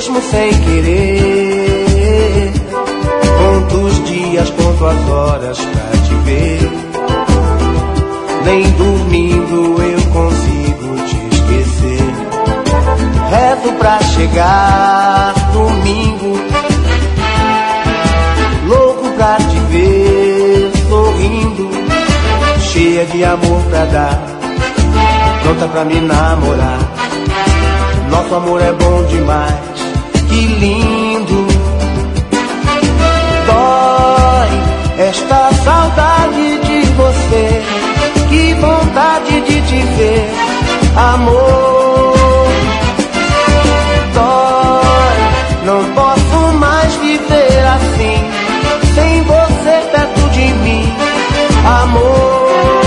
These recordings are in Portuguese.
mesmo sem querer. Conto os dias, conto as horas pra te ver. Nem dormindo eu consigo te esquecer. Rezo pra chegar domingo, louco pra te ver sorrindo, cheia de amor pra dar, pronta pra me namorar. Nosso amor é bom demais, que lindo. Dói esta saudade de você, que vontade de te ver, amor. Dói, não posso mais viver assim, sem você perto de mim, amor.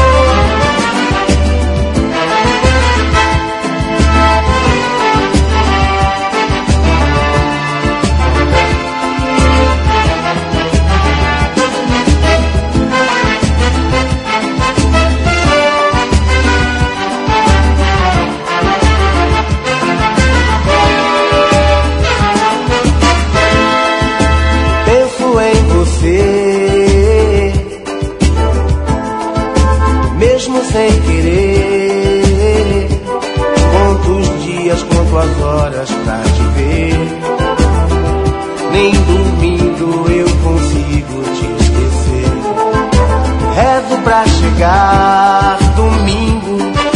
Mesmo sem querer, conto os dias, conto as horas pra te ver. Nem dormindo eu consigo te esquecer. Rezo pra chegar domingo,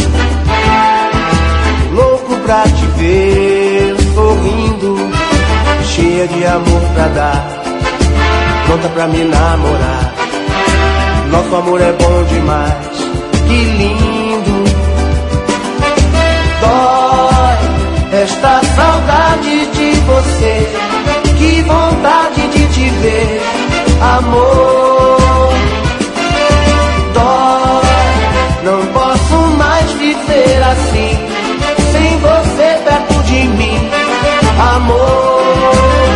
louco pra te ver sorrindo, cheia de amor pra dar, pronta pra me namorar. Nosso amor é bom demais, que lindo. Dói esta saudade de você, que vontade de te ver, amor. Dói, não posso mais viver assim, sem você perto de mim, amor.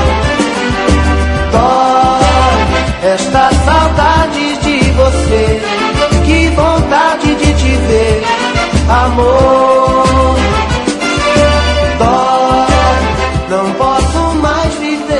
Dói esta saudade de você, que vontade de te ver, amor. Dói, não posso mais viver